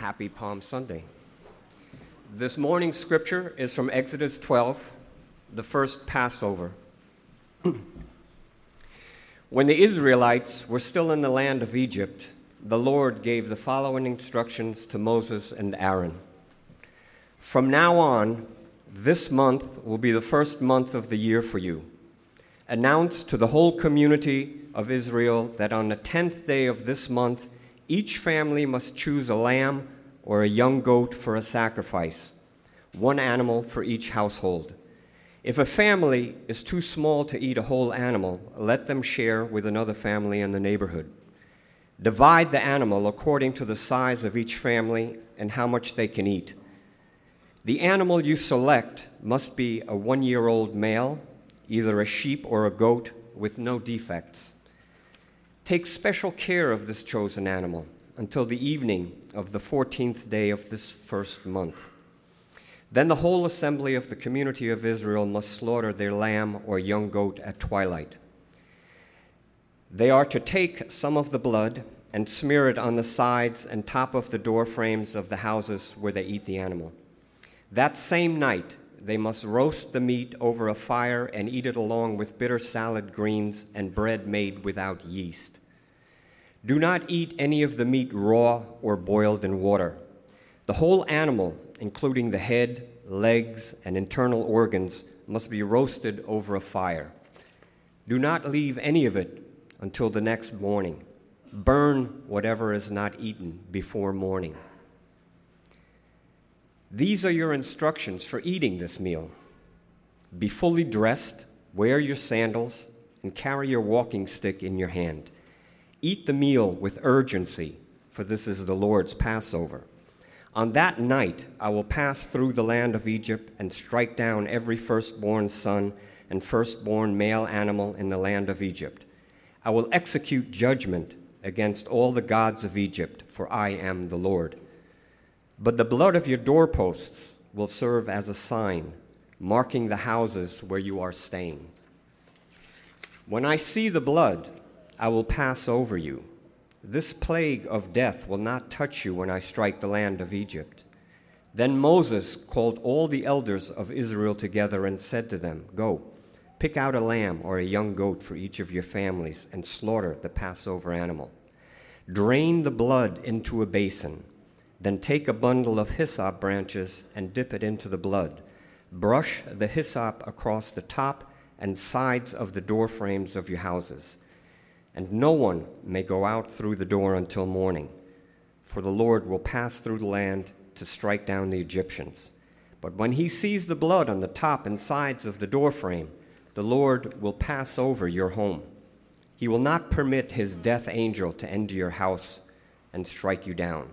Happy Palm Sunday. This morning's scripture is from Exodus 12, the first Passover. When the Israelites were still in the land of Egypt, the Lord gave the following instructions to Moses and Aaron. From now on, this month will be the first month of the year for you. Announce to the whole community of Israel that on the 10th day of this month, each family must choose a lamb or a young goat for a sacrifice, one animal for each household. If a family is too small to eat a whole animal, let them share with another family in the neighborhood. Divide the animal according to the size of each family and how much they can eat. The animal you select must be a 1-year-old male, either a sheep or a goat with no defects. Take special care of this chosen animal until the evening of the 14th day of this first month. Then the whole assembly of the community of Israel must slaughter their lamb or young goat at twilight. They are to take some of the blood and smear it on the sides and top of the door frames of the houses where they eat the animal. That same night, they must roast the meat over a fire and eat it along with bitter salad greens and bread made without yeast. Do not eat any of the meat raw or boiled in water. The whole animal, including the head, legs, and internal organs, must be roasted over a fire. Do not leave any of it until the next morning. Burn whatever is not eaten before morning. These are your instructions for eating this meal. Be fully dressed, wear your sandals, and carry your walking stick in your hand. Eat the meal with urgency, for this is the Lord's Passover. On that night I will pass through the land of Egypt and strike down every firstborn son and firstborn male animal in the land of Egypt. I will execute judgment against all the gods of Egypt, for I am the Lord. But the blood of your doorposts will serve as a sign, marking the houses where you are staying. When I see the blood, I will pass over you. This plague of death will not touch you when I strike the land of Egypt. Then Moses called all the elders of Israel together and said to them, Go, pick out a lamb or a young goat for each of your families and slaughter the Passover animal. Drain the blood into a basin. Then take a bundle of hyssop branches and dip it into the blood. Brush the hyssop across the top and sides of the door frames of your houses. And no one may go out through the door until morning, for the Lord will pass through the land to strike down the Egyptians. But when he sees the blood on the top and sides of the door frame, the Lord will pass over your home. He will not permit his death angel to enter your house and strike you down.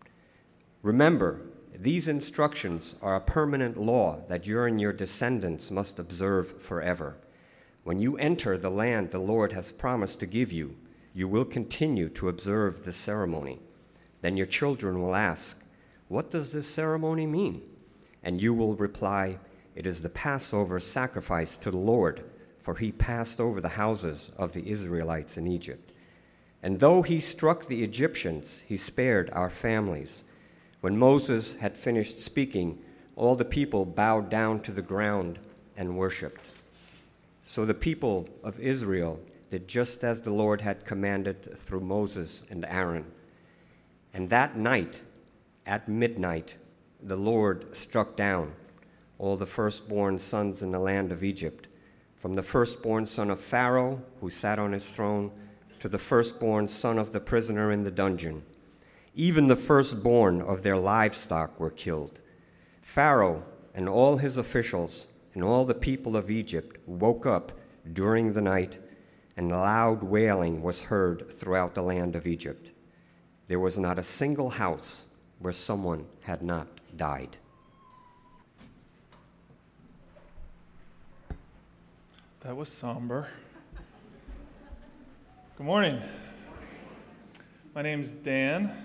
Remember, these instructions are a permanent law that you and your descendants must observe forever. When you enter the land the Lord has promised to give you, you will continue to observe this ceremony. Then your children will ask, What does this ceremony mean? And you will reply, It is the Passover sacrifice to the Lord, for he passed over the houses of the Israelites in Egypt. And though he struck the Egyptians, he spared our families. When Moses had finished speaking, all the people bowed down to the ground and worshipped. So the people of Israel did just as the Lord had commanded through Moses and Aaron. And that night, at midnight, the Lord struck down all the firstborn sons in the land of Egypt, from the firstborn son of Pharaoh, who sat on his throne, to the firstborn son of the prisoner in the dungeon. Even the firstborn of their livestock were killed. Pharaoh and all his officials and all the people of Egypt woke up during the night, and loud wailing was heard throughout the land of Egypt. There was not a single house where someone had not died. That was somber. Good morning. My name's Dan.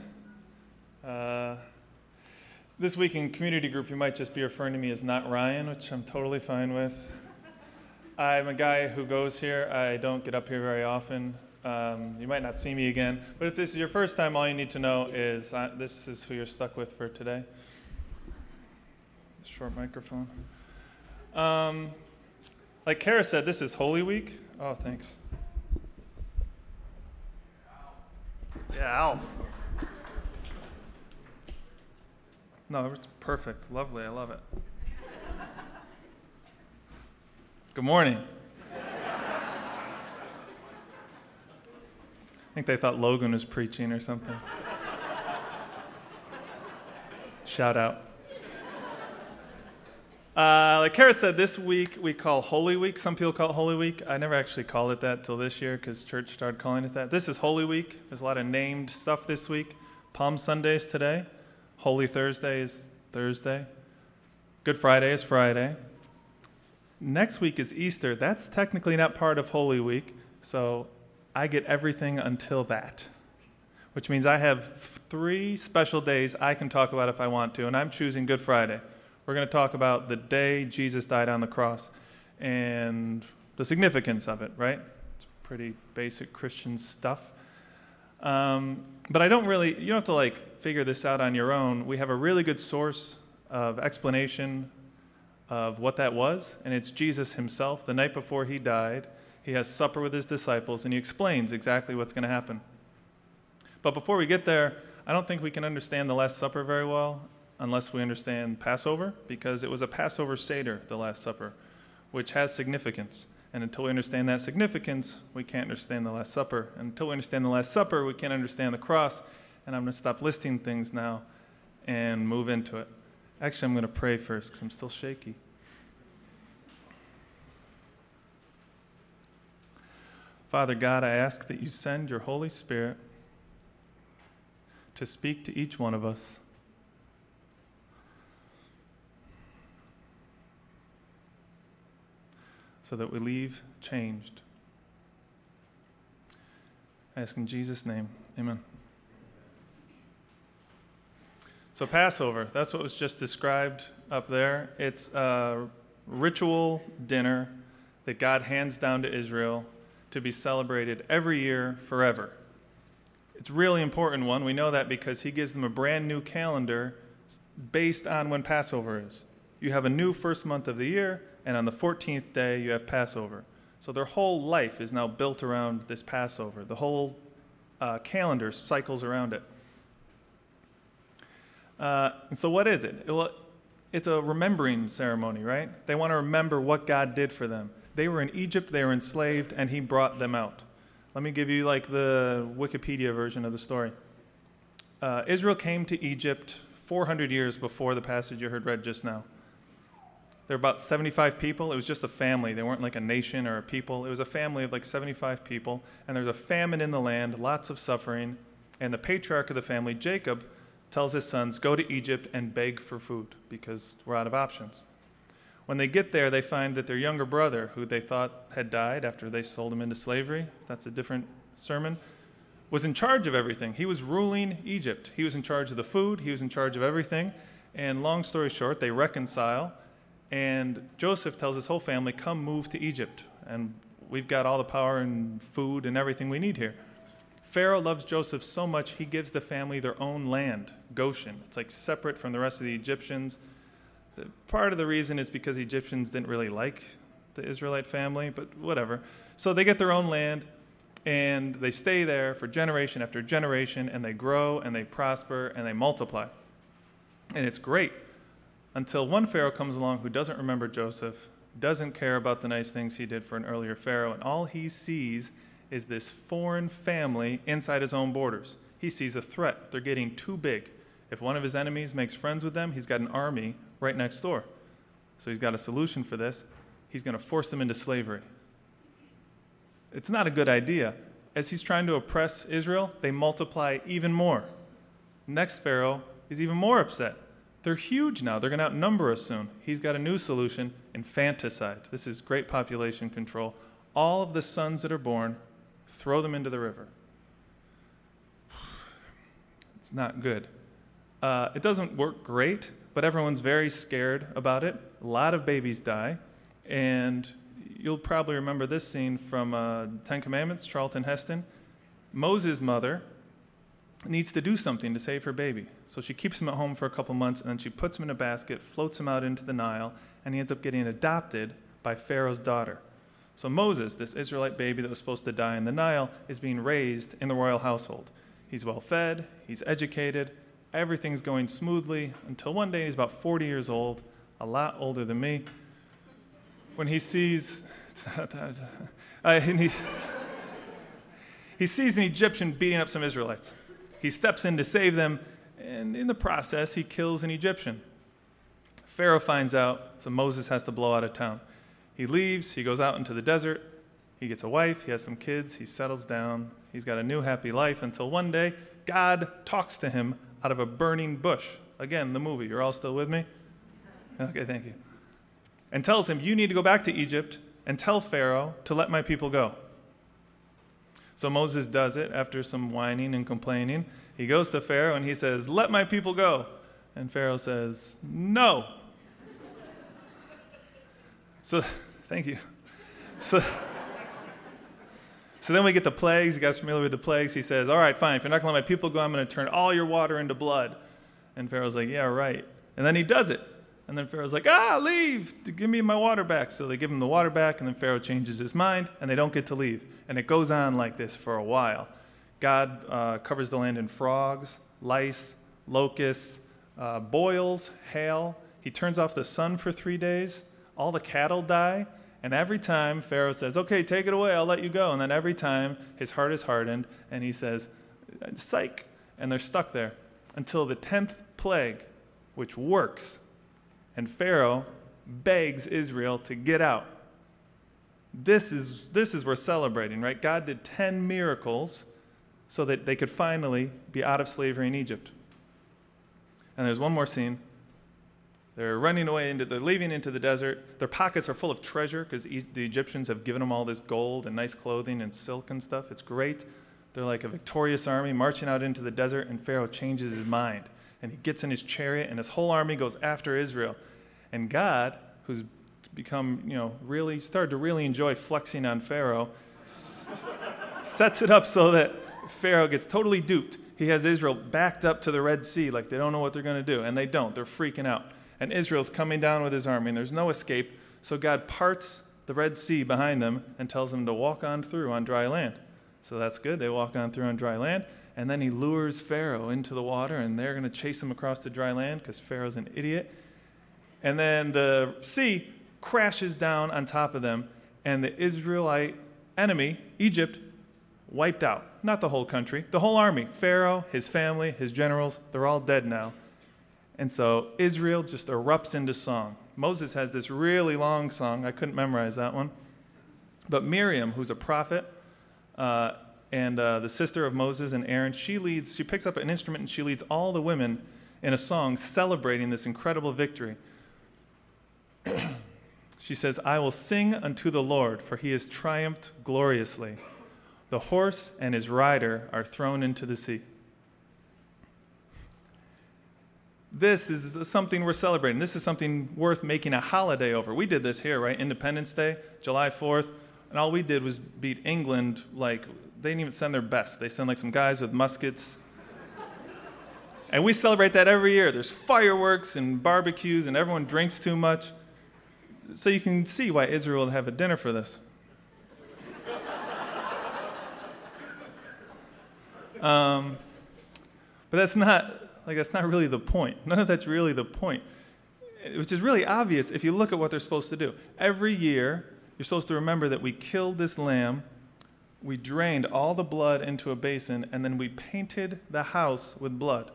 This week in community group, you might just be referring to me as not Ryan, which I'm totally fine with. I'm a guy who goes here. I don't get up here very often. You might not see me again, but if this is your first time, all you need to know is this is who you're stuck with for today. Short microphone. Like Kara said, this is Holy Week. Oh, thanks. Yeah, Alf. No, it was perfect. Lovely. I love it. Good morning. I think they thought Logan was preaching or something. Shout out. Like Kara said, this week we call Holy Week. Some people call it Holy Week. I never actually called it that till this year because church started calling it that. This is Holy Week. There's a lot of named stuff this week. Palm Sunday is today. Holy Thursday is Thursday. Good Friday is Friday. Next week is Easter. That's technically not part of Holy Week, so I get everything until that, which means I have 3 special days I can talk about if I want to, and I'm choosing Good Friday. We're going to talk about the day Jesus died on the cross and the significance of it, right? It's pretty basic Christian stuff. But I don't really, you don't have to figure this out on your own. We have a really good source of explanation of what that was, and it's Jesus himself. The night before he died, he has supper with his disciples, and he explains exactly what's going to happen. But before we get there, I don't think we can understand the Last Supper very well unless we understand Passover, because it was a Passover Seder, the Last Supper, which has significance. And until we understand that significance, we can't understand the Last Supper. And until we understand the Last Supper, we can't understand the cross. And I'm going to stop listing things now and move into it. Actually, I'm going to pray first because I'm still shaky. Father God, I ask that you send your Holy Spirit to speak to each one of us. So that we leave changed. I ask in Jesus' name, amen. So Passover, that's what was just described up there. It's a ritual dinner that God hands down to Israel to be celebrated every year forever. It's a really important one. We know that because he gives them a brand new calendar based on when Passover is. You have a new first month of the year, and on the 14th day, you have Passover. So their whole life is now built around this Passover. The whole calendar cycles around it. And so what is it? It's a remembering ceremony, right? They want to remember what God did for them. They were in Egypt, they were enslaved, and he brought them out. Let me give you the Wikipedia version of the story. Israel came to Egypt 400 years before the passage you heard read just now. There were about 75 people. It was just a family. They weren't like a nation or a people. It was a family of 75 people, and there's a famine in the land, lots of suffering, and the patriarch of the family, Jacob, tells his sons, go to Egypt and beg for food because we're out of options. When they get there, they find that their younger brother, who they thought had died after they sold him into slavery, that's a different sermon, was in charge of everything. He was ruling Egypt. He was in charge of the food. He was in charge of everything. And long story short, they reconcile. And Joseph tells his whole family, come move to Egypt. And we've got all the power and food and everything we need here. Pharaoh loves Joseph so much, he gives the family their own land, Goshen. It's separate from the rest of the Egyptians. Part of the reason is because the Egyptians didn't really like the Israelite family, but whatever. So they get their own land, and they stay there for generation after generation, and they grow, and they prosper, and they multiply. And it's great. Until one Pharaoh comes along who doesn't remember Joseph, doesn't care about the nice things he did for an earlier Pharaoh, and all he sees is this foreign family inside his own borders. He sees a threat. They're getting too big. If one of his enemies makes friends with them, he's got an army right next door. So he's got a solution for this. He's going to force them into slavery. It's not a good idea. As he's trying to oppress Israel, they multiply even more. Next Pharaoh is even more upset. They're huge now. They're going to outnumber us soon. He's got a new solution, infanticide. This is great population control. All of the sons that are born, throw them into the river. It's not good. It doesn't work great, but everyone's very scared about it. A lot of babies die, and you'll probably remember this scene from Ten Commandments, Charlton Heston. Moses' mother needs to do something to save her baby. So she keeps him at home for a couple months, and then she puts him in a basket, floats him out into the Nile, and he ends up getting adopted by Pharaoh's daughter. So Moses, this Israelite baby that was supposed to die in the Nile, is being raised in the royal household. He's well fed, he's educated, everything's going smoothly, until one day he's about 40 years old, a lot older than me, when he sees, he sees an Egyptian beating up some Israelites. He steps in to save them, and in the process, he kills an Egyptian. Pharaoh finds out, so Moses has to blow out of town. He leaves, he goes out into the desert, he gets a wife, he has some kids, he settles down, he's got a new happy life, until one day, God talks to him out of a burning bush. Again, the movie, you're all still with me? Okay, thank you. And tells him, you need to go back to Egypt and tell Pharaoh to let my people go. So Moses does it after some whining and complaining. He goes to Pharaoh and he says, let my people go. And Pharaoh says, no. So, thank you. So then we get the plagues. You guys familiar with the plagues? He says, all right, fine. If you're not going to let my people go, I'm going to turn all your water into blood. And Pharaoh's like, yeah, right. And then he does it. And then Pharaoh's like, leave. Give me my water back. So they give him the water back, and then Pharaoh changes his mind, and they don't get to leave. And it goes on like this for a while. God covers the land in frogs, lice, locusts, boils, hail. He turns off the sun for 3 days. All the cattle die. And every time Pharaoh says, okay, take it away, I'll let you go. And then every time his heart is hardened, and he says, psych. And they're stuck there until the 10th plague, which works. And Pharaoh begs Israel to get out. This is we're celebrating, right? God did 10 miracles so that they could finally be out of slavery in Egypt. And there's one more scene. They're leaving into the desert. Their pockets are full of treasure because the Egyptians have given them all this gold and nice clothing and silk and stuff. It's great. They're like a victorious army marching out into the desert, and Pharaoh changes his mind. And he gets in his chariot, and his whole army goes after Israel. And God, who's become, really started to really enjoy flexing on Pharaoh, sets it up so that Pharaoh gets totally duped. He has Israel backed up to the Red Sea like they don't know what they're going to do, and they don't. They're freaking out. And Israel's coming down with his army, and there's no escape. So God parts the Red Sea behind them and tells them to walk on through on dry land. So that's good. They walk on through on dry land. And then he lures Pharaoh into the water, and they're going to chase him across the dry land because Pharaoh's an idiot. And then the sea crashes down on top of them, and the Israelite enemy, Egypt, wiped out. Not the whole country, the whole army. Pharaoh, his family, his generals, they're all dead now. And so Israel just erupts into song. Moses has this really long song. I couldn't memorize that one. But Miriam, who's a prophet, and the sister of Moses and Aaron, she picks up an instrument and she leads all the women in a song celebrating this incredible victory. She says, I will sing unto the Lord, for he has triumphed gloriously. The horse and his rider are thrown into the sea. This is something we're celebrating. This is something worth making a holiday over. We did this here, right? Independence Day, July 4th. And all we did was beat England like they didn't even send their best. They send like some guys with muskets. And we celebrate that every year. There's fireworks and barbecues and everyone drinks too much. So you can see why Israel would have a dinner for this. But that's not really the point. None of that's really the point. Which is really obvious if you look at what they're supposed to do. Every year, you're supposed to remember that we killed this lamb, we drained all the blood into a basin, and then we painted the house with blood.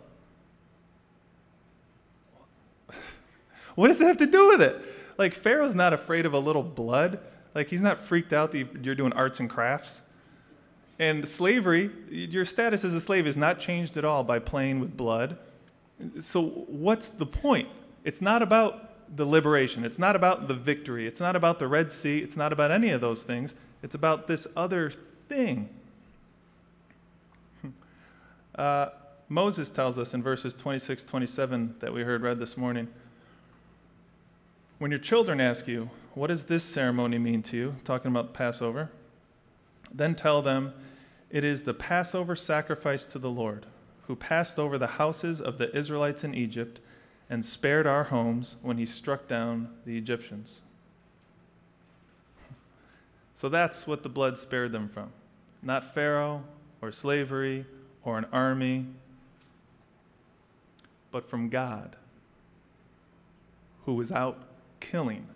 What does that have to do with it? Like, Pharaoh's not afraid of a little blood. Like, he's not freaked out that you're doing arts and crafts. And slavery, your status as a slave is not changed at all by playing with blood. So what's the point? It's not about the liberation. It's not about the victory. It's not about the Red Sea. It's not about any of those things. It's about this other thing. Moses tells us in verses 26, 27 that we heard read this morning, When your children ask you, what does this ceremony mean to you, talking about Passover, then tell them, it is the Passover sacrifice to the Lord, who passed over the houses of the Israelites in Egypt and spared our homes when he struck down the Egyptians. So that's what the blood spared them from. Not Pharaoh or slavery or an army, but from God, who was out killing.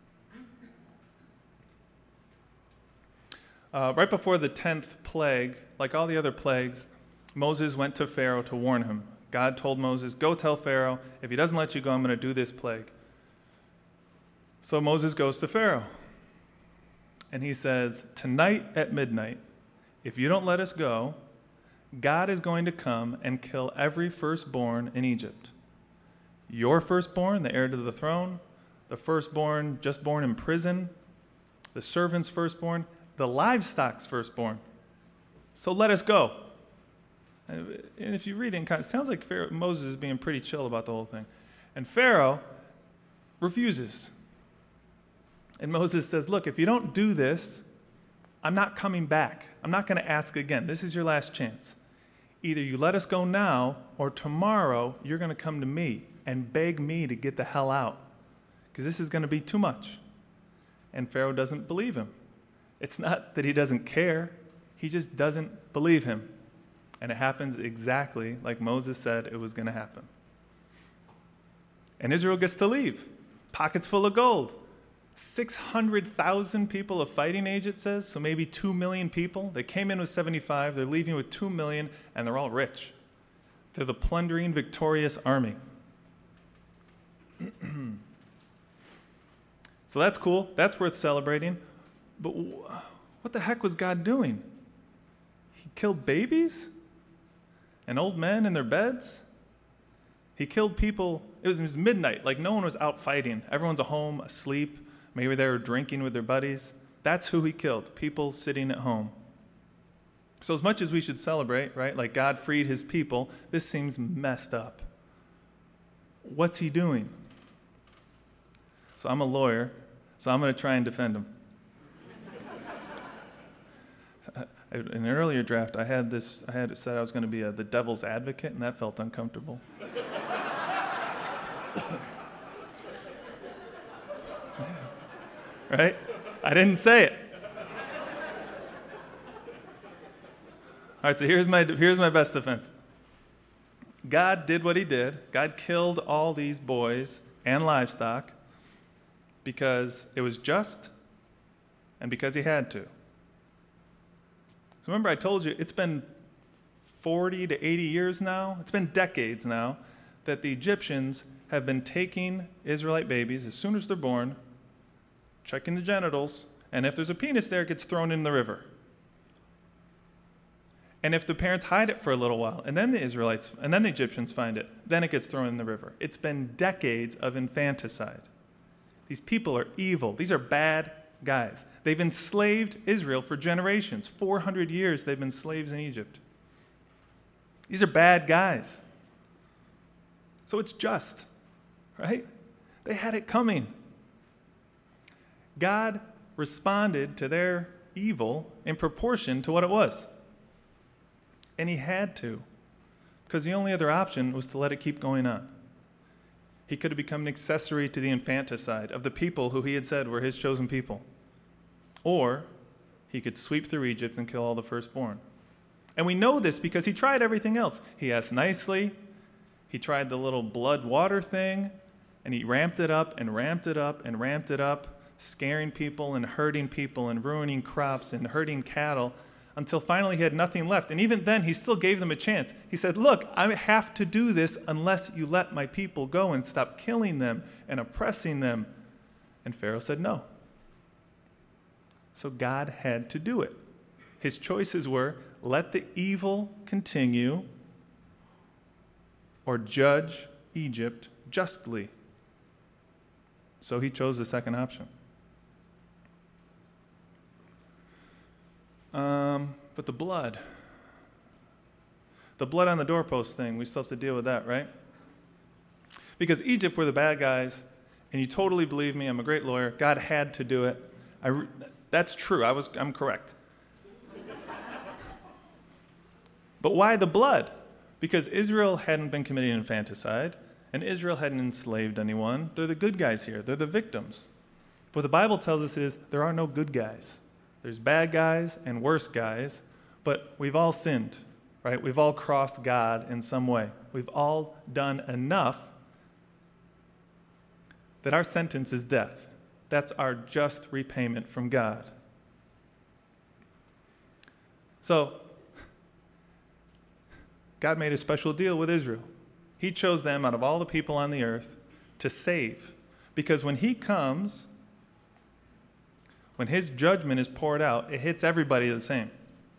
Right before the 10th plague, like all the other plagues, Moses went to Pharaoh to warn him. God told Moses, go tell Pharaoh, if he doesn't let you go, I'm going to do this plague. So Moses goes to Pharaoh. And he says, tonight at midnight, if you don't let us go, God is going to come and kill every firstborn in Egypt. Your firstborn, the heir to the throne, the firstborn just born in prison, the servant's firstborn, the livestock's firstborn. So let us go. And if you read it, it sounds like Moses is being pretty chill about the whole thing. And Pharaoh refuses. And Moses says, look, if you don't do this, I'm not coming back. I'm not going to ask again. This is your last chance. Either you let us go now, or tomorrow you're going to come to me and beg me to get the hell out, because this is going to be too much. And Pharaoh doesn't believe him. It's not that he doesn't care. He just doesn't believe him. And it happens exactly like Moses said it was going to happen. And Israel gets to leave, pockets full of gold. 600,000 people of fighting age, it says, so maybe 2 million people. They came in with 75, they're leaving with 2 million, and they're all rich. They're the plundering, victorious army. So that's cool. That's worth celebrating. But what the heck was God doing? He killed babies and old men in their beds. He killed people. It was midnight. Like, no one was out fighting. Everyone's at home, asleep. Maybe they were drinking with their buddies. That's who he killed, people sitting at home. So as much as we should celebrate, right, like God freed his people, this seems messed up. What's he doing? So I'm a lawyer, so I'm going to try and defend him. In an earlier draft, I had said I was going to be the devil's advocate, and that felt uncomfortable. Right? I didn't say it. All right, so here's my best defense. God did what he did. God killed all these boys and livestock because it was just and because he had to. So remember I told you it's been 40 to 80 years now, it's been decades now, that the Egyptians have been taking Israelite babies as soon as they're born, checking the genitals, and if there's a penis there, it gets thrown in the river. And if the parents hide it for a little while, and then the Egyptians find it, then it gets thrown in the river. It's been decades of infanticide. These people are evil. These are bad guys. They've enslaved Israel for generations. 400 years they've been slaves in Egypt. These are bad guys. So it's just, right? They had it coming. God responded to their evil in proportion to what it was. And he had to, because the only other option was to let it keep going on. He could have become an accessory to the infanticide of the people who he had said were his chosen people. Or he could sweep through Egypt and kill all the firstborn. And we know this because he tried everything else. He asked nicely. He tried the little blood water thing, and he ramped it up and ramped it up and ramped it up, scaring people and hurting people and ruining crops and hurting cattle, until finally he had nothing left. And even then, he still gave them a chance. He said, look, I have to do this unless you let my people go and stop killing them and oppressing them. And Pharaoh said no. So God had to do it. His choices were, let the evil continue or judge Egypt justly. So he chose the second option. But the blood on the doorpost thing, we still have to deal with that, right? Because Egypt were the bad guys, and you totally believe me, I'm a great lawyer, God had to do it. That's true. I'm correct. But why the blood? Because Israel hadn't been committing infanticide, and Israel hadn't enslaved anyone. They're the good guys here. They're the victims. What the Bible tells us is there are no good guys. There's bad guys and worse guys, but we've all sinned, right? We've all crossed God in some way. We've all done enough that our sentence is death. That's our just repayment from God. So, God made a special deal with Israel. He chose them out of all the people on the earth to save. Because when he comes, when his judgment is poured out, it hits everybody the same.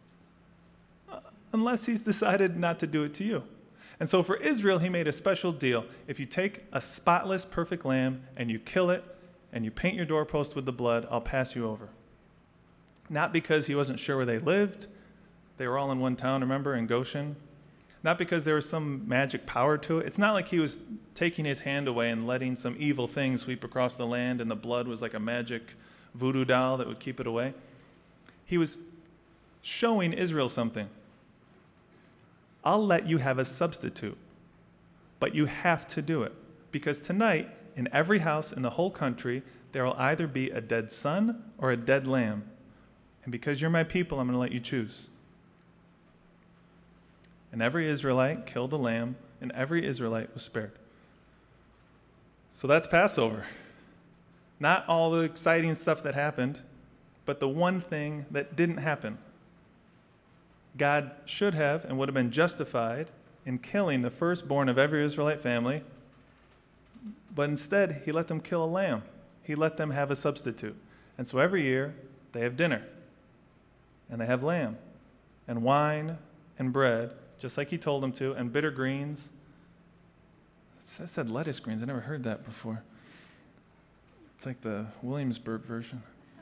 Unless he's decided not to do it to you. And so for Israel, he made a special deal. If you take a spotless, perfect lamb and you kill it and you paint your doorpost with the blood, I'll pass you over. Not because he wasn't sure where they lived. They were all in one town, remember, in Goshen. Not because there was some magic power to it. It's not like he was taking his hand away and letting some evil thing sweep across the land and the blood was like a magic voodoo doll that would keep it away. He was showing Israel something. I'll let you have a substitute, but you have to do it. Because tonight, in every house in the whole country, there will either be a dead son or a dead lamb. And because you're my people, I'm going to let you choose. And every Israelite killed a lamb, and every Israelite was spared. So that's Passover. Not all the exciting stuff that happened, but the one thing that didn't happen. God should have and would have been justified in killing the firstborn of every Israelite family, but instead he let them kill a lamb. He let them have a substitute. And so every year they have dinner, and they have lamb, and wine, and bread, just like he told them to, and bitter greens. It said lettuce greens. I never heard that before. It's like the Williamsburg version.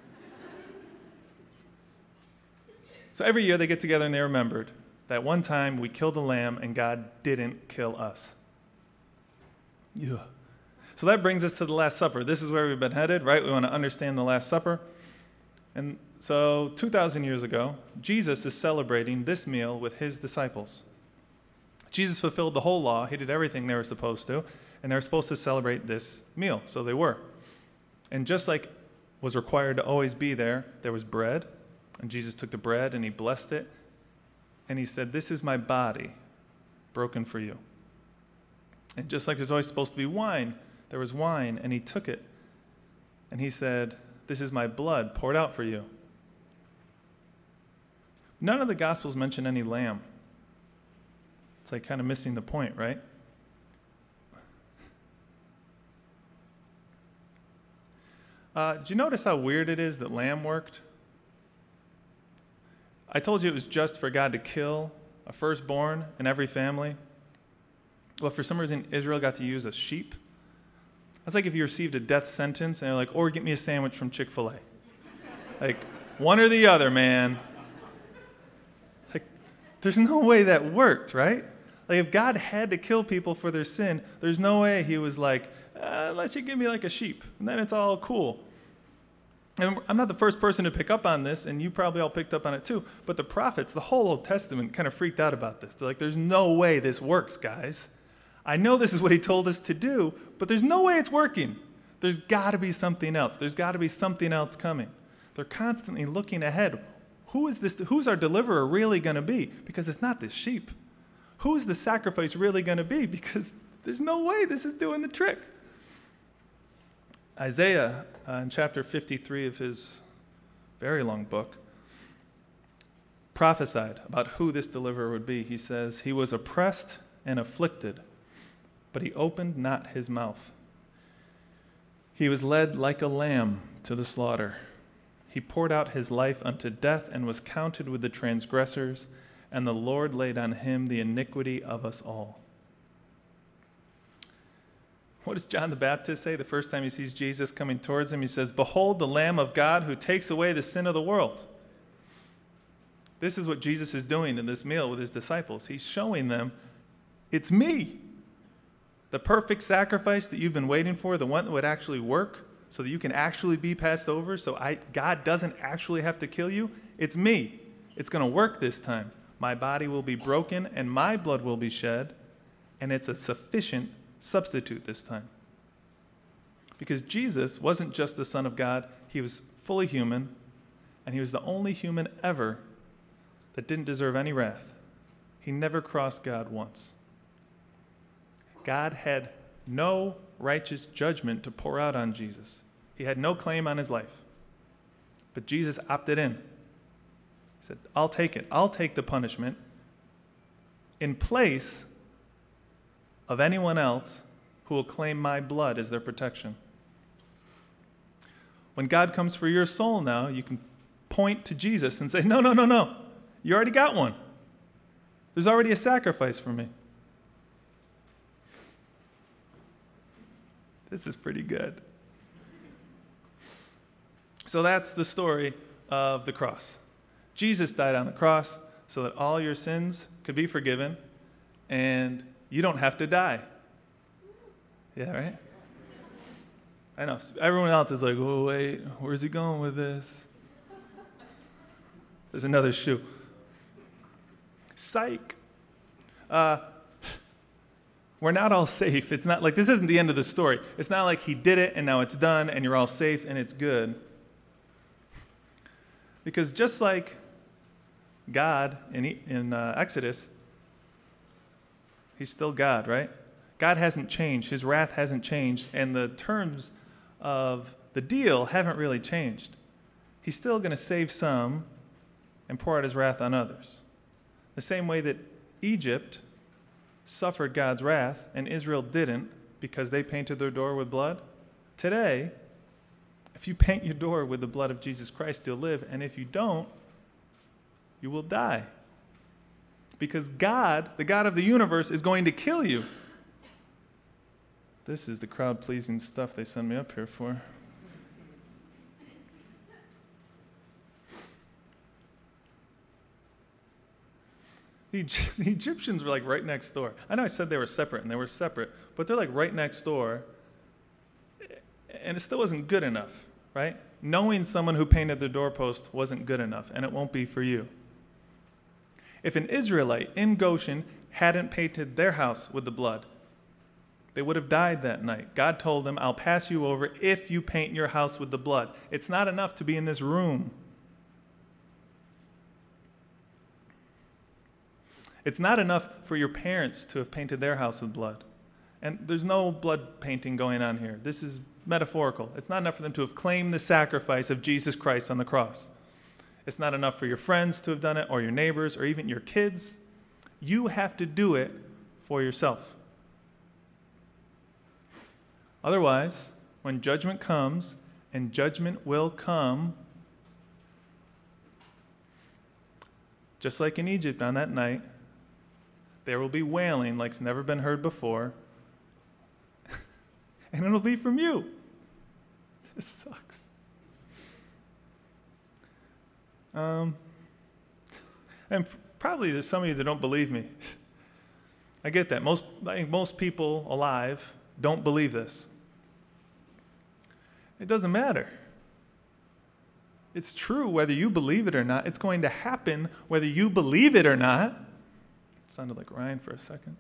So every year they get together and they remembered that one time we killed a lamb and God didn't kill us. Yeah. So that brings us to the Last Supper. This is where we've been headed, right? We want to understand the Last Supper. And so 2,000 years ago, Jesus is celebrating this meal with his disciples. Jesus fulfilled the whole law. He did everything they were supposed to, and they were supposed to celebrate this meal. So they were. And just like was required to always be there, there was bread. And Jesus took the bread and he blessed it. And he said, "This is my body broken for you." And just like there's always supposed to be wine, there was wine. And he took it. And he said, "This is my blood poured out for you." None of the Gospels mention any lamb. It's like kind of missing the point, right? Did you notice how weird it is that lamb worked? I told you it was just for God to kill a firstborn in every family. Well, for some reason, Israel got to use a sheep. That's like if you received a death sentence and they're like, "Or get me a sandwich from Chick-fil-A." Like, one or the other, man. Like, there's no way that worked, right? Like, if God had to kill people for their sin, there's no way he was like, "Unless you give me like a sheep, and then it's all cool." And I'm not the first person to pick up on this, and you probably all picked up on it too, but the prophets, the whole Old Testament, kind of freaked out about this. They're like, "There's no way this works, guys. I know this is what he told us to do, but there's no way it's working. There's got to be something else. There's got to be something else coming." They're constantly looking ahead. Who's our deliverer really going to be? Because it's not this sheep. Who's the sacrifice really going to be? Because there's no way this is doing the trick. Isaiah, in chapter 53 of his very long book, prophesied about who this deliverer would be. He says, "He was oppressed and afflicted, but he opened not his mouth. He was led like a lamb to the slaughter. He poured out his life unto death and was counted with the transgressors, and the Lord laid on him the iniquity of us all." What does John the Baptist say the first time he sees Jesus coming towards him? He says, "Behold the Lamb of God who takes away the sin of the world." This is what Jesus is doing in this meal with his disciples. He's showing them, it's me. The perfect sacrifice that you've been waiting for, the one that would actually work so that you can actually be passed over, so God doesn't actually have to kill you, it's me. It's going to work this time. My body will be broken and my blood will be shed, and it's a sufficient substitute this time. Because Jesus wasn't just the Son of God, he was fully human, and he was the only human ever that didn't deserve any wrath. He never crossed God once. God had no righteous judgment to pour out on Jesus. He had no claim on his life. But Jesus opted in. He said, I'll take it. I'll take the punishment in place of anyone else who will claim my blood as their protection. When God comes for your soul now, you can point to Jesus and say, no. You already got one. There's already a sacrifice for me. This is pretty good. So that's the story of the cross. Jesus died on the cross so that all your sins could be forgiven and you don't have to die. Yeah, right? I know. Everyone else is like, oh, wait, where's he going with this? There's another shoe. Psych. We're not all safe. It's not like, this isn't the end of the story. It's not like he did it and now it's done and you're all safe and it's good. Because just like God in Exodus, he's still God, right? God hasn't changed. His wrath hasn't changed. And the terms of the deal haven't really changed. He's still going to save some and pour out his wrath on others. The same way that Egypt suffered God's wrath and Israel didn't because they painted their door with blood. Today, if you paint your door with the blood of Jesus Christ, you'll live. And if you don't, you will die. Because God, the God of the universe, is going to kill you. This is the crowd-pleasing stuff they send me up here for. The Egyptians were like right next door. I know I said they were separate, and they were separate, but they're like right next door, and it still wasn't good enough, right? Knowing someone who painted the doorpost wasn't good enough, and it won't be for you. If an Israelite in Goshen hadn't painted their house with the blood, they would have died that night. God told them, I'll pass you over if you paint your house with the blood. It's not enough to be in this room. It's not enough for your parents to have painted their house with blood. And there's no blood painting going on here. This is metaphorical. It's not enough for them to have claimed the sacrifice of Jesus Christ on the cross. It's not enough for your friends to have done it, or your neighbors, or even your kids. You have to do it for yourself. Otherwise, when judgment comes, and judgment will come, just like in Egypt on that night, there will be wailing like it's never been heard before, and it'll be from you. This sucks. And probably there's some of you that don't believe me. I get that. I think most people alive don't believe this. It doesn't matter. It's true whether you believe it or not. It's going to happen whether you believe it or not. It sounded like Ryan for a second.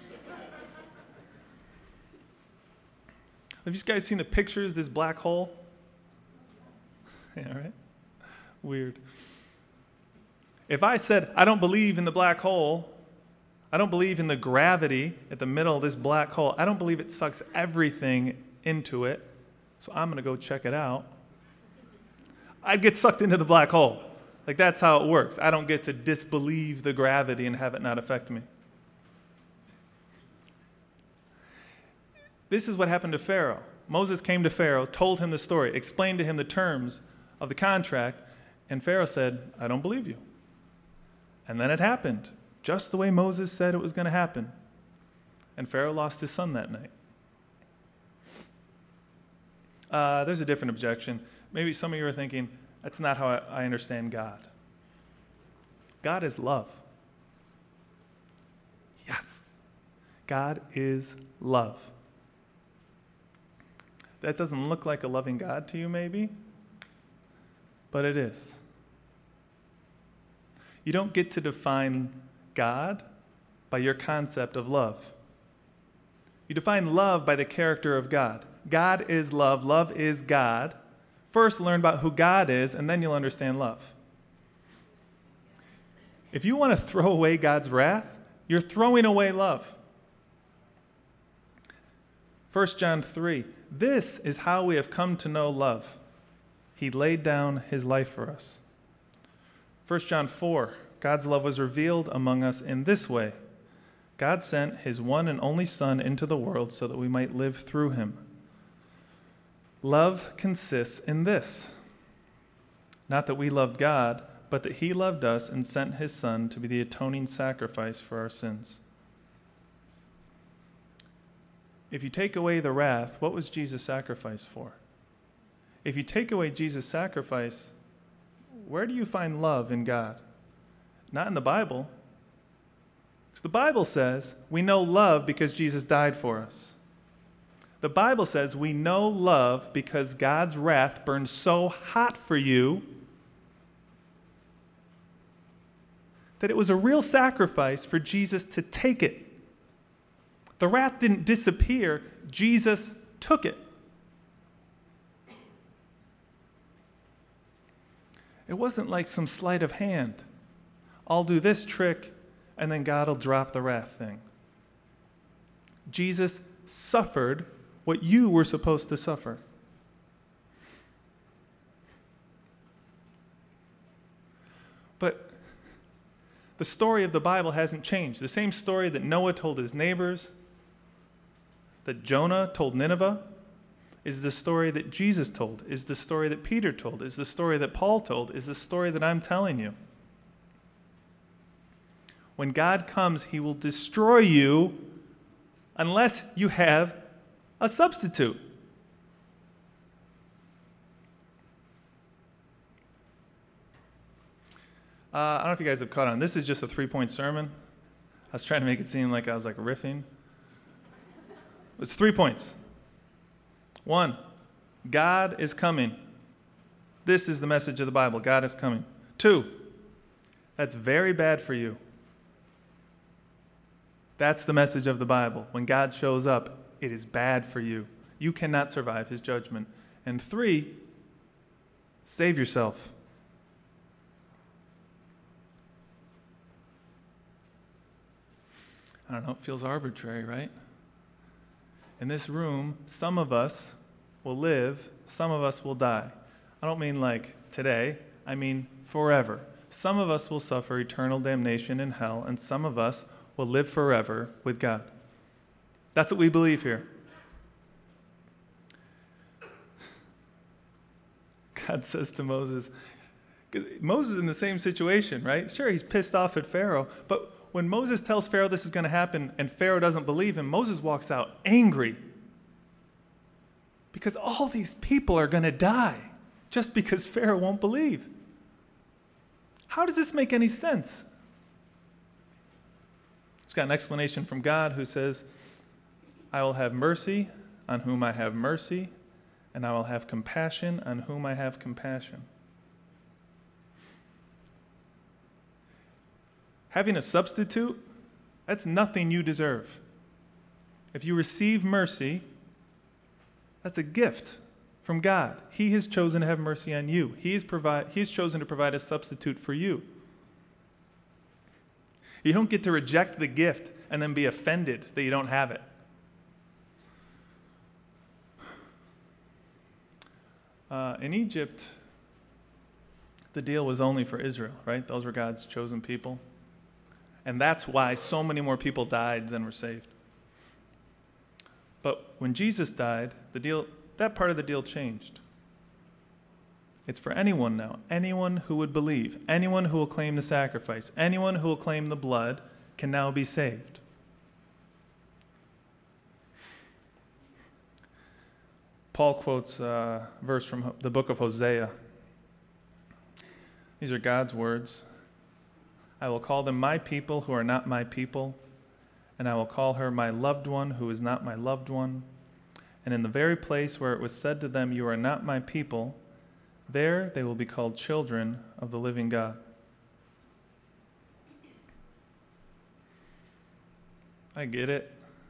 Have you guys seen the pictures of this black hole? Yeah, right? Weird. If I said, I don't believe in the black hole, I don't believe in the gravity at the middle of this black hole, I don't believe it sucks everything into it, so I'm going to go check it out, I'd get sucked into the black hole. Like, that's how it works. I don't get to disbelieve the gravity and have it not affect me. This is what happened to Pharaoh. Moses came to Pharaoh, told him the story, explained to him the terms of the contract, and Pharaoh said, I don't believe you. And then it happened, just the way Moses said it was going to happen. And Pharaoh lost his son that night. There's a different objection. Maybe some of you are thinking, that's not how I understand God. God is love. Yes. God is love. That doesn't look like a loving God to you, maybe, but it is. You don't get to define God by your concept of love. You define love by the character of God. God is love. Love is God. First, learn about who God is, and then you'll understand love. If you want to throw away God's wrath, you're throwing away love. 1 John 3, this is how we have come to know love. He laid down his life for us. 1 John 4, God's love was revealed among us in this way. God sent his one and only Son into the world so that we might live through him. Love consists in this, not that we loved God, but that he loved us and sent his Son to be the atoning sacrifice for our sins. If you take away the wrath, what was Jesus sacrificed for? If you take away Jesus' sacrifice, where do you find love in God? Not in the Bible. Because the Bible says we know love because Jesus died for us. The Bible says we know love because God's wrath burned so hot for you that it was a real sacrifice for Jesus to take it. The wrath didn't disappear, Jesus took it. It wasn't like some sleight of hand. I'll do this trick, and then God will drop the wrath thing. Jesus suffered what you were supposed to suffer. But the story of the Bible hasn't changed. The same story that Noah told his neighbors, that Jonah told Nineveh, is the story that Jesus told, is the story that Peter told, is the story that Paul told, is the story that I'm telling you. When God comes, he will destroy you unless you have a substitute. I don't know if you guys have caught on. This is just a 3-point sermon. I was trying to make it seem like I was like riffing. It's 3 points. 1, God is coming. This is the message of the Bible. God is coming. 2, that's very bad for you. That's the message of the Bible. When God shows up, it is bad for you. You cannot survive his judgment. And 3, save yourself. I don't know, it feels arbitrary, right? In this room, some of us will live, some of us will die. I don't mean like today, I mean forever. Some of us will suffer eternal damnation in hell, and some of us will live forever with God. That's what we believe here. God says to Moses, Moses is in the same situation, right? Sure, he's pissed off at Pharaoh, but when Moses tells Pharaoh this is going to happen and Pharaoh doesn't believe him, Moses walks out angry. Because all these people are going to die just because Pharaoh won't believe. How does this make any sense? It's got an explanation from God who says, I will have mercy on whom I have mercy, and I will have compassion on whom I have compassion. Having a substitute, that's nothing you deserve. If you receive mercy, that's a gift from God. He has chosen to have mercy on you. He has chosen to provide a substitute for you. You don't get to reject the gift and then be offended that you don't have it. In Egypt, the deal was only for Israel, right? Those were God's chosen people. And that's why so many more people died than were saved. But when Jesus died, that part of the deal changed. It's for anyone now. Anyone who would believe, anyone who will claim the sacrifice, anyone who will claim the blood can now be saved. Paul quotes a verse from the book of Hosea. These are God's words. I will call them my people who are not my people, and I will call her my loved one who is not my loved one. And in the very place where it was said to them, you are not my people, there they will be called children of the living God. I get it.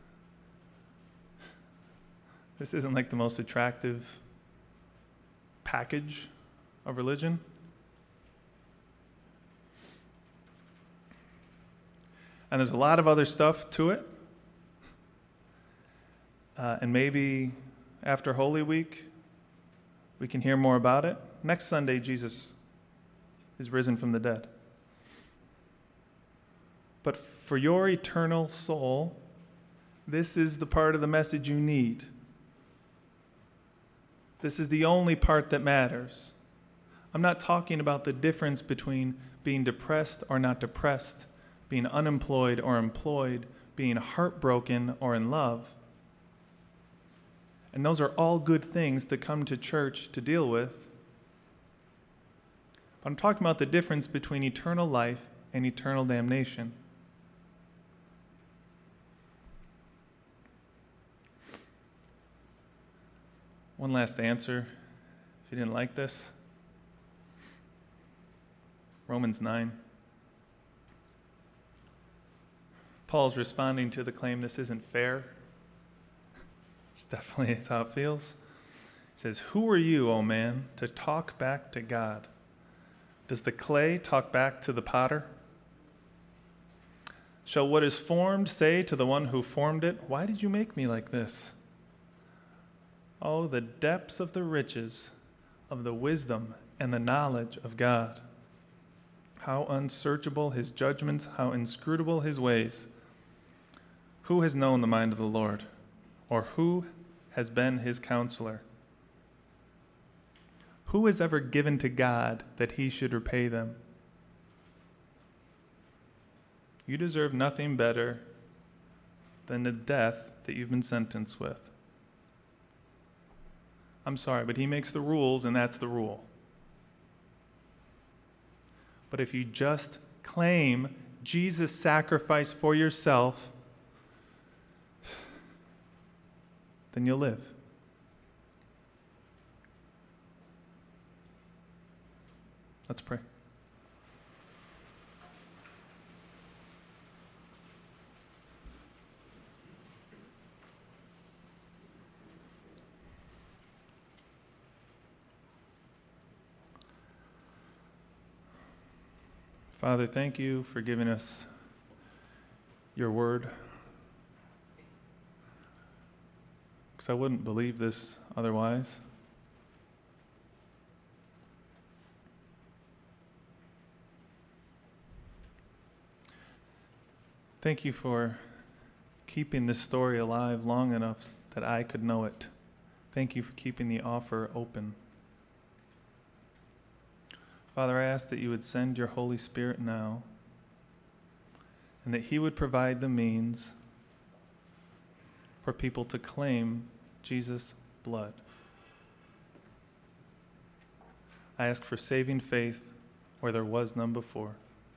This isn't like the most attractive package of religion. And there's a lot of other stuff to it. And maybe after Holy Week, we can hear more about it. Next Sunday, Jesus is risen from the dead. But for your eternal soul, this is the part of the message you need. This is the only part that matters. I'm not talking about the difference between being depressed or not depressed, being unemployed or employed, being heartbroken or in love. And those are all good things to come to church to deal with. But I'm talking about the difference between eternal life and eternal damnation. One last answer, if you didn't like this. Romans 9. Paul's responding to the claim this isn't fair. It's definitely how it feels. He says, who are you, O man, to talk back to God? Does the clay talk back to the potter? Shall what is formed say to the one who formed it, why did you make me like this? Oh, the depths of the riches of the wisdom and the knowledge of God. How unsearchable his judgments, how inscrutable his ways. Who has known the mind of the Lord? Or who has been his counselor? Who has ever given to God that he should repay them? You deserve nothing better than the death that you've been sentenced with. I'm sorry, but he makes the rules, and that's the rule. But if you just claim Jesus' sacrifice for yourself, then you'll live. Let's pray. Father, thank you for giving us your word. Because I wouldn't believe this otherwise. Thank you for keeping this story alive long enough that I could know it. Thank you for keeping the offer open. Father, I ask that you would send your Holy Spirit now, and that he would provide the means for people to claim Jesus' blood. I ask for saving faith where there was none before.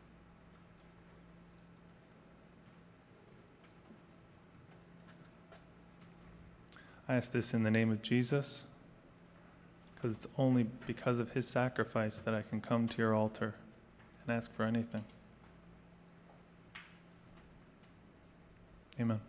I ask this in the name of Jesus, because it's only because of his sacrifice that I can come to your altar and ask for anything. Amen.